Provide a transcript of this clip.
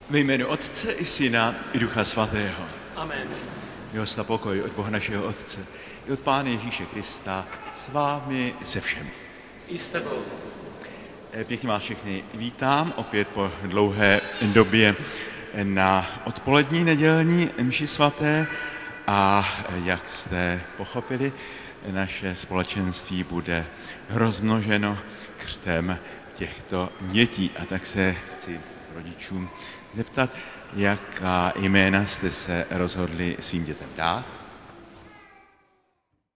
Ve jménu Otce i Syna i Ducha Svatého. Amen. Milost a pokoj od Boha našeho Otce i od Pána Ježíše Krista s vámi se všemi. I s tebou. Pěkně vás všechny vítám opět po dlouhé době na odpolední nedělní mši svaté a jak jste pochopili, naše společenství bude rozmnoženo křtem těchto dětí. A tak se chci rodičům zeptat, jaká jména jste se rozhodli svým dětem dát.